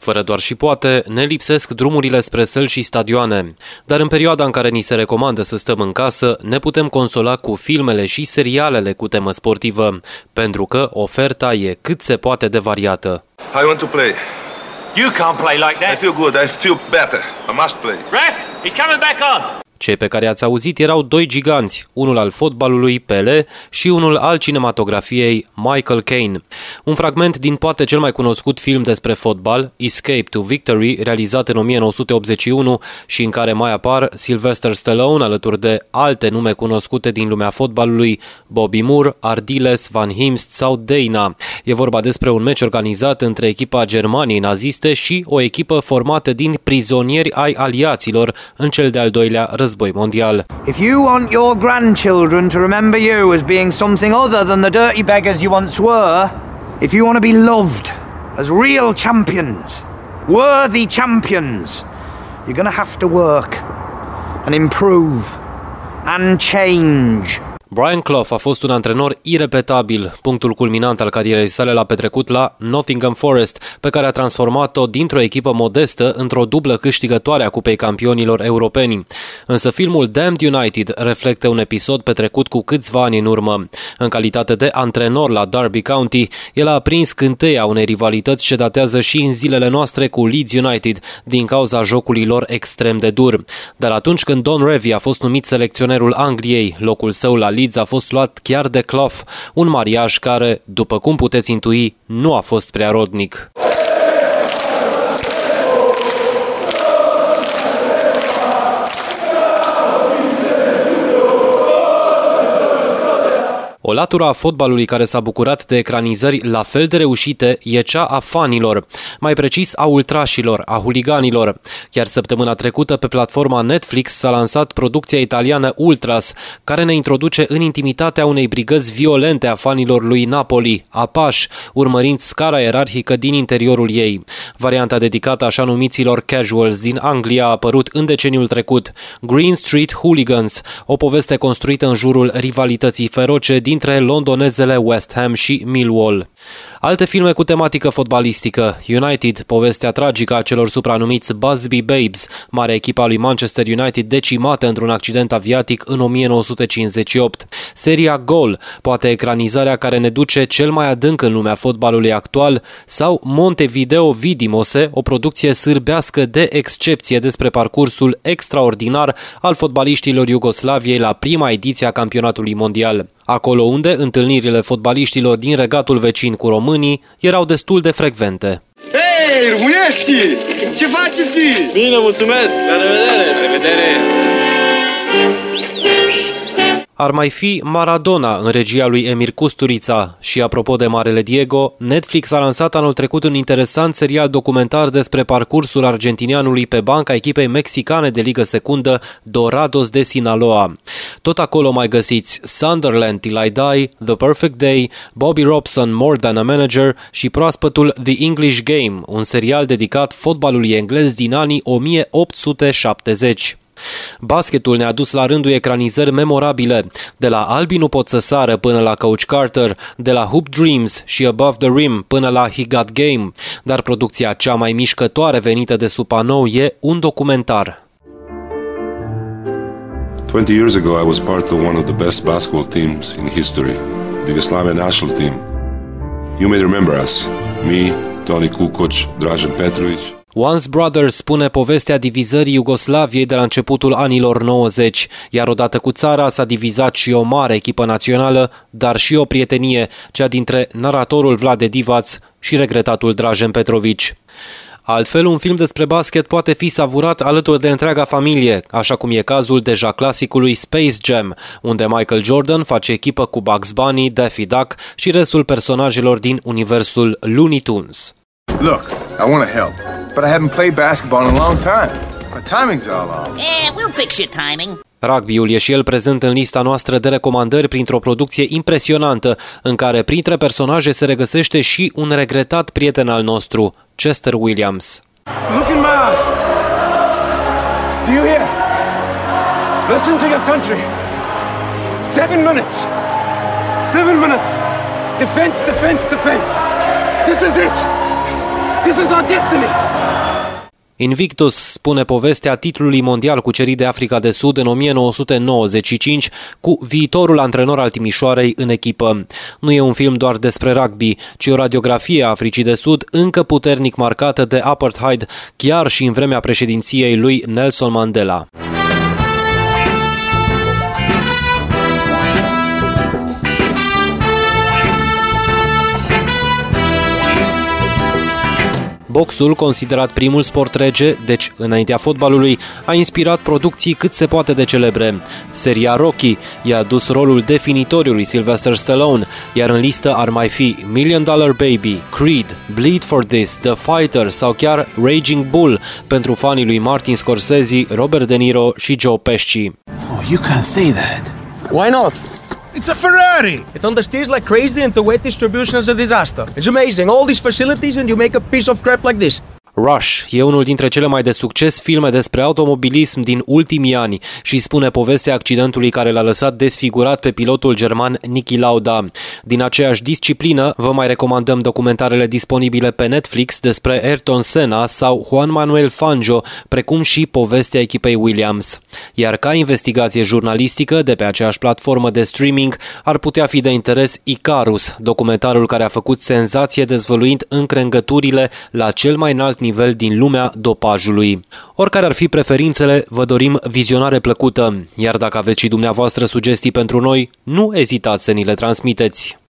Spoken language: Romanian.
Fără doar și poate, ne lipsesc drumurile spre săli și stadioane. Dar în perioada în care ni se recomandă să stăm în casă, ne putem consola cu filmele și serialele cu temă sportivă, pentru că oferta e cât se poate de variată. I want to play. You can't play like that. I feel good. I feel better. I must play. Ref, he's coming back on. Cei pe care ați auzit erau doi giganți, unul al fotbalului, Pele, și unul al cinematografiei, Michael Caine. Un fragment din poate cel mai cunoscut film despre fotbal, Escape to Victory, realizat în 1981 și în care mai apar Sylvester Stallone alături de alte nume cunoscute din lumea fotbalului, Bobby Moore, Ardiles, Van Himst sau Dana. E vorba despre un meci organizat între echipa Germaniei naziste și o echipă formată din prizonieri ai aliaților în cel de-al doilea război mondial. If you want your grandchildren to remember you as being something other than the dirty beggars you once were, if you want to be loved as real champions, worthy champions, you're going to have to work and improve and change. Brian Clough a fost un antrenor irepetabil. Punctul culminant al carierei sale l-a petrecut la Nottingham Forest, pe care a transformat-o dintr-o echipă modestă într-o dublă câștigătoare a Cupei Campionilor Europeni. Însă filmul Damned United reflectă un episod petrecut cu câțiva ani în urmă. În calitate de antrenor la Derby County, el a aprins scânteia unei rivalități ce datează și în zilele noastre cu Leeds United, din cauza jocului lor extrem de dur. Dar atunci când Don Revie a fost numit selecționerul Angliei, locul său la Leeds a fost luat chiar de Clough, un mariaj care, după cum puteți intui, nu a fost prea rodnic. O latură a fotbalului care s-a bucurat de ecranizări la fel de reușite e cea a fanilor, mai precis a ultrașilor, a huliganilor. Chiar săptămâna trecută pe platforma Netflix s-a lansat producția italiană Ultras, care ne introduce în intimitatea unei brigăzi violente a fanilor lui Napoli, Apache, urmărind scara ierarhică din interiorul ei. Varianta dedicată așa numiților casuals din Anglia a apărut în deceniul trecut, Green Street Hooligans, o poveste construită în jurul rivalității feroce dintre londonezele West Ham și Millwall. Alte filme cu tematică fotbalistică, United, povestea tragică a celor supranumiți Busby Babes, marea echipa lui Manchester United decimată într-un accident aviatic în 1958. Seria Goal, poate ecranizarea care ne duce cel mai adânc în lumea fotbalului actual, sau Montevideo Vidimose, o producție sârbească de excepție despre parcursul extraordinar al fotbaliștilor Iugoslaviei la prima ediție a campionatului mondial. Acolo unde întâlnirile fotbaliștilor din regatul vecin cu românii erau destul de frecvente. Hei, românești! Ce faceți? Bine, mulțumesc! La revedere! La revedere! Ar mai fi Maradona în regia lui Emir Kusturica și, apropo de Marele Diego, Netflix a lansat anul trecut un interesant serial documentar despre parcursul argentinianului pe banca echipei mexicane de ligă secundă Dorados de Sinaloa. Tot acolo mai găsiți Sunderland Till I Die, The Perfect Day, Bobby Robson More Than a Manager și proaspătul The English Game, un serial dedicat fotbalului englez din anii 1870. Basketul ne-a dus la rândul ecranizări memorabile, de la Albii nu pot să sară până la Coach Carter, de la Hoop Dreams și Above the Rim până la He Got Game, dar producția cea mai mișcătoare venită de Supanou e un documentar. 20 years ago I was part of one of the best basketball teams in history, the Yugoslavian national team. You may remember us, me, Toni Kukoc, Dražen Petrovic. Once Brothers spune povestea divizării Iugoslaviei de la începutul anilor 90, iar odată cu țara s-a divizat și o mare echipă națională, dar și o prietenie, cea dintre naratorul Vlade Divac și regretatul Dražen Petrovic. Altfel, un film despre basket poate fi savurat alături de întreaga familie, așa cum e cazul deja clasicului Space Jam, unde Michael Jordan face echipă cu Bugs Bunny, Daffy Duck și restul personajelor din universul Looney Tunes. Look, I want to help, but I haven't played basketball in a long time. My timing's all off. We'll fix your timing. Rugby-ul e și el prezent în lista noastră de recomandări printr-o producție impresionantă, în care printre personaje se regăsește și un regretat prieten al nostru, Chester Williams. Look in my eyes. Do you hear? Listen to your country. 7 minutes. 7 minutes. Defense, defense, defense. This is it. This is our destiny. Invictus spune povestea titlului mondial cucerit de Africa de Sud în 1995 cu viitorul antrenor al Timișoarei în echipă. Nu e un film doar despre rugby, ci o radiografie a Africii de Sud încă puternic marcată de apartheid, chiar și în vremea președinției lui Nelson Mandela. Boxul, considerat primul sport rege, deci înaintea fotbalului, a inspirat producții cât se poate de celebre. Seria Rocky i-a adus rolul definitoriu lui Sylvester Stallone, iar în listă ar mai fi $1 Million Baby, Creed, Bleed for This, The Fighter sau chiar Raging Bull pentru fanii lui Martin Scorsese, Robert De Niro și Joe Pesci. Oh, you can't say that. Why not? It's a Ferrari! It understeers like crazy and the weight distribution is a disaster. It's amazing, all these facilities and you make a piece of crap like this. Rush e unul dintre cele mai de succes filme despre automobilism din ultimii ani și spune povestea accidentului care l-a lăsat desfigurat pe pilotul german Niki Lauda. Din aceeași disciplină, vă mai recomandăm documentarele disponibile pe Netflix despre Ayrton Senna sau Juan Manuel Fangio, precum și povestea echipei Williams. Iar ca investigație jurnalistică de pe aceeași platformă de streaming ar putea fi de interes Icarus, documentarul care a făcut senzație dezvăluind încrengăturile la cel mai înalt nivel din lumea dopajului. Oricare ar fi preferințele, vă dorim vizionare plăcută, iar dacă aveți și dumneavoastră sugestii pentru noi, nu ezitați să ni le transmiteți.